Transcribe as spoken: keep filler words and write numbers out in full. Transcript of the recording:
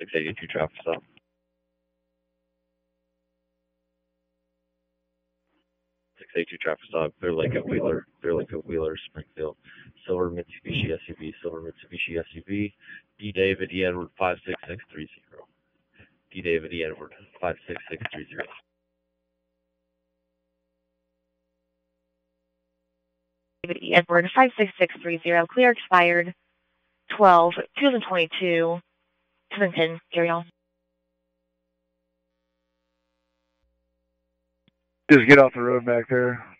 six eighty-two traffic stop. six eighty-two traffic stop, Clear Lake at Wheeler, Clear Lake at Wheeler, Springfield. Silver Mitsubishi S U V, Silver Mitsubishi S U V, D David E Edward five six six three zero. D David E Edward five six six three zero. David E Edward five six six three zero, clear expired twelve twenty twenty-two, seven ten, carry on. Just get off the road back there.